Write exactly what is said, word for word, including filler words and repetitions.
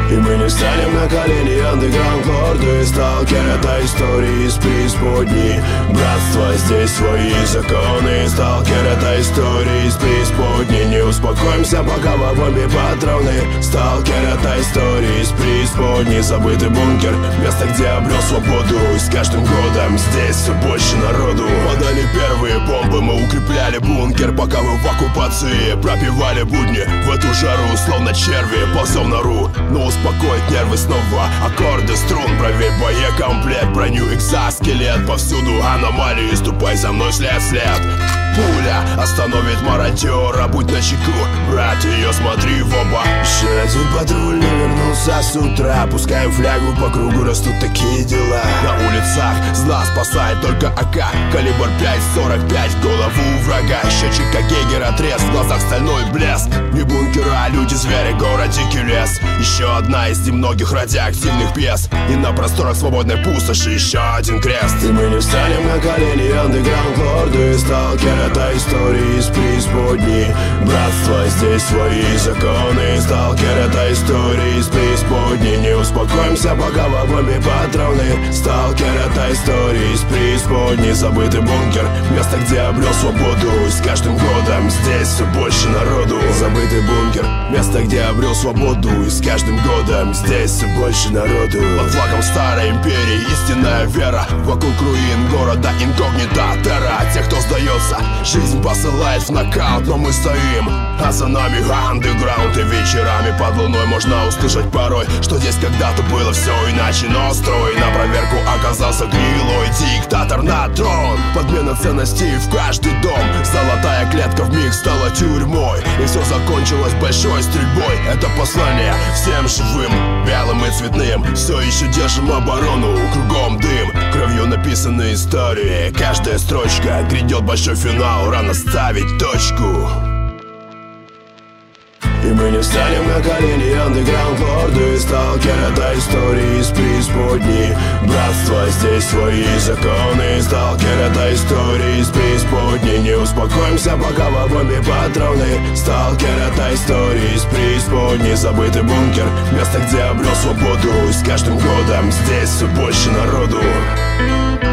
И мы не встанем на колени, андеграунд лорды. Сталкер — это истории из преисподней. Братство, здесь свои законы. Сталкер — это истории из преисподней. Не успокоимся, пока в обойме патроны. Сталкер — это истории из преисподней. Забытый бункер, место, где обрел свободу. И с каждым годом здесь все больше народу. Подали первые бомбы, мы укрепляли бункер. Пока вы в оккупации пропивали будни. В эту жару, словно черви, ползем в нору. Но успокоить нервы снова аккорды струн. Проверь боекомплект, броню, экзоскелет. Повсюду аномалии, ступай за мной след в след. Пуля остановит мародера, будь начеку, брат, ее смотри в оба. Еще один патруль не вернулся с утра. Пускаем флягу по кругу, растут такие дела. На улицах зла спасает только АК. Калибр пять сорок пять в голову врага. Счетчик как Гейгера треск, в глазах стальной блеск. Не бункера, а люди-звери, город дикий лес. Еще одна из немногих радиоактивных пьес. И на просторах свободной пустоши еще один крест. И мы не встанем на колени, андеграунд лорды. Сталкер — это истории из преисподней. Братство, здесь свои законы. Сталкер — это истории из преисподней. Не успокоимся, пока в обойме патроны. Сталкер — это истории из преисподней. Забытый бункер, место, где обрел свободу. И с каждым годом здесь все больше народу. Забытый бункер, место, где обрел свободу. И с каждым годом здесь все больше народу. Под флагом старой империи истинная вера. Вокруг руин города инкогнито терра. Тех, кто сдается, жизнь посылает в нокаут, но мы стоим, а за нами андеграунд. И вечерами под луной можно услышать порой, что здесь когда-то было все иначе. Но строй на проверку оказался гнилой. Диктатор на трон, подмена ценностей в каждый дом. Золотая клетка вмиг стала тюрьмой. И все закончилось большой стрельбой. Это послание всем живым, белым и цветным. Все еще держим оборону, кругом дым. Кровью написаны истории, каждая строчка. Грядет большой финал, рано ставить точку. И мы не встанем на колени, андеграунд лорды. Сталкер — это истории из преисподней. Братство, здесь свои законы. Сталкер — это истории из преисподней. Не успокоимся, пока в обойме патроны. Сталкер — это истории из преисподней. Забытый бункер, место, где обрел свободу. И с каждым годом здесь все больше народу.